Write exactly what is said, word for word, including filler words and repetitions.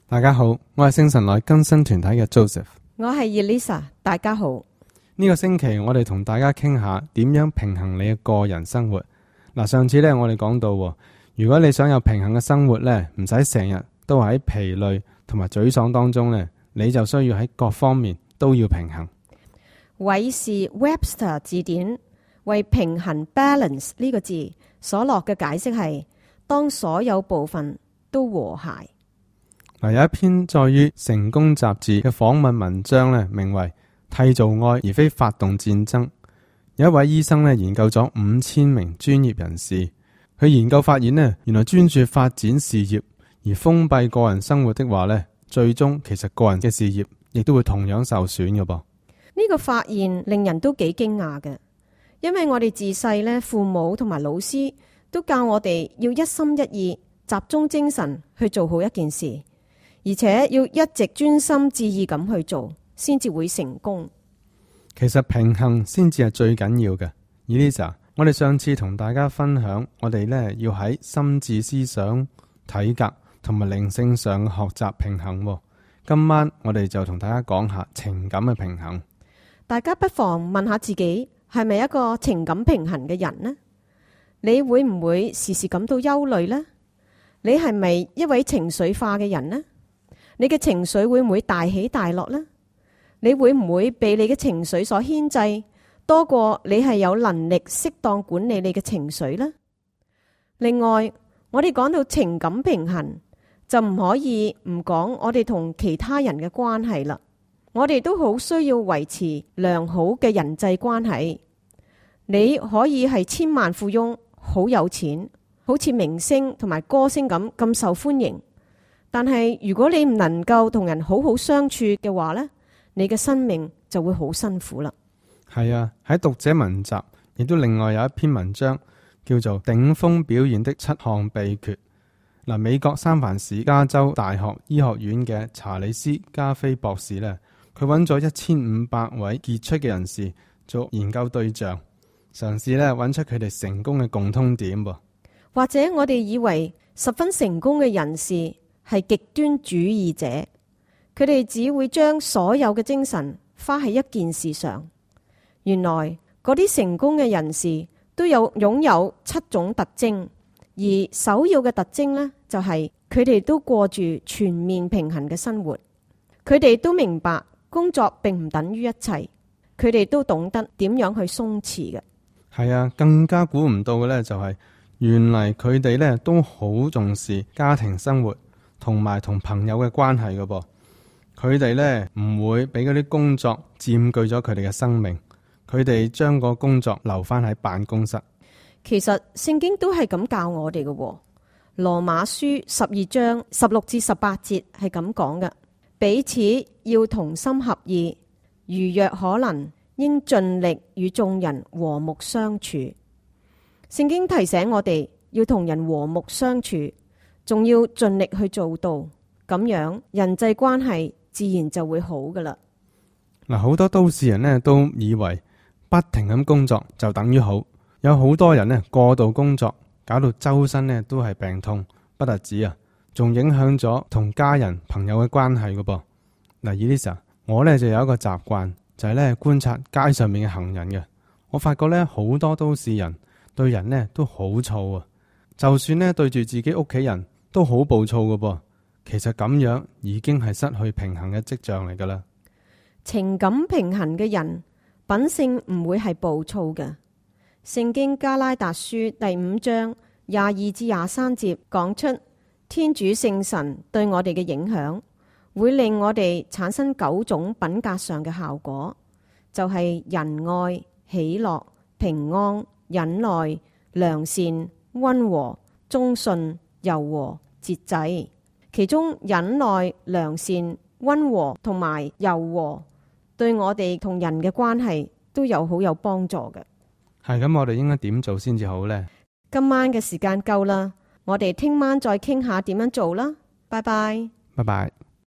大家好，我係聖神來更新團體嘅 Joseph， 我係 Elisa， 大家好。 呢個星期我哋同大家傾下點樣平衡你嘅個人生活。嗱，上次呢，我哋講到，如果你想有平衡嘅生活呢，唔使成日都喺疲累同埋沮喪當中呢，你就需要喺各方面都要平衡。 韋士 Webster 字典為平衡 balance 呢個字所落嘅解釋係，當所有部分都和諧。 嗱，有一篇在於成功雜誌嘅訪問文章呢，名為締造愛而非發動戰爭。有一位醫生呢，研究咗五千名專業人士，佢研究發現呢，原來專注發展事業而封閉個人生活的話呢，最終其實個人嘅事業亦都會同樣受損嘅噃。 呢個發現令人都幾驚訝嘅，因為我哋自細呢，父母同埋老師都教我哋要一心一意、集中精神去做好一件事。而且要一直專心致意咁去做，先至會成功。 其實平衡先至係最緊要嘅。Elisa，我哋上次同大家分享，我哋呢要喺心智思想、體格同埋靈性上學習平衡。今晚我哋就同大家講下情感嘅平衡。 大家不妨問下自己，係咪一個情感平衡嘅人呢？你會唔會時時感到憂慮呢？你係咪一位情緒化嘅人呢？你嘅情緒會唔會大起大落呢？你會唔會被你嘅情緒所牽制，多過你係有能力適當管理你嘅情緒呢？另外，我哋講到情感平衡，就唔可以唔講我哋同其他人嘅關係啦。我哋都好需要維持良好嘅人際關係。你可以係千萬富翁，好有錢，好似明星同埋歌星咁咁受歡迎。但係如果你唔能夠同人好好相處嘅話呢，你嘅生命就會好辛苦啦。 係啊，喺讀者文集亦都另外有一篇文章叫做《頂峰表現的七項秘訣》。嗱，美國三藩市加州大學醫學院嘅查理斯加菲博士呢，佢揾咗一千五百位傑出嘅人士做研究對象，嘗試呢揾出佢哋成功嘅共通點噃。 或者我哋以為十分成功嘅人士係極端主義者，佢哋只會將所有嘅精神花喺一件事上。原來嗰啲成功嘅人士都有擁有七種特徵，而首要嘅特徵呢，就係佢哋都過住全面平衡嘅生活。佢哋都明白工作並唔等於一切，佢哋都懂得點樣去鬆弛嘅。 係啊，更加估唔到嘅呢，就係原嚟佢哋呢都好重視家庭生活同埋同朋友嘅關係嘅噃。佢哋呢唔會俾嗰啲工作佔據咗佢哋嘅生命，佢哋將個工作留翻喺辦公室。 其實聖經都係咁教我哋嘅。羅馬書十二章十六至十八節係咁講嘅：彼此要同心合意，如若可能，應盡力與眾人和睦相處。聖經提醒我哋要同人和睦相處，仲要盡力去做到，咁樣人際關係自然就會好噶啦。 嗱，好多都市人呢都以為不停咁工作就等於好，有好多人呢過度工作，搞到周身呢都係病痛，不特止啊，仲影響咗同家人朋友嘅關係噶噃。嗱，Elisa，我呢就有一個習慣，就係呢觀察街上面嘅行人嘅，我發覺呢好多都市人對人呢都好燥啊，就算呢對住自己屋企人都好暴躁噶噃。其實咁樣已經係失去平衡嘅跡象嚟噶啦。 情感平衡嘅人品性唔會係暴躁嘅。聖經加拉達書第五章廿二至廿三節講出天主聖神對我哋嘅影響，會令我哋產生九種品格上嘅效果，就係仁愛、喜樂、平安、忍耐、良善、溫和、忠信、柔和、節制。其中忍耐、良善、溫和同埋柔和，對我哋同人嘅關係都有好有幫助嘅。 係咁，我哋應該點做先至好呢？ 今晚嘅時間夠啦，我哋聽晚再傾下點樣做啦。拜拜。 拜拜。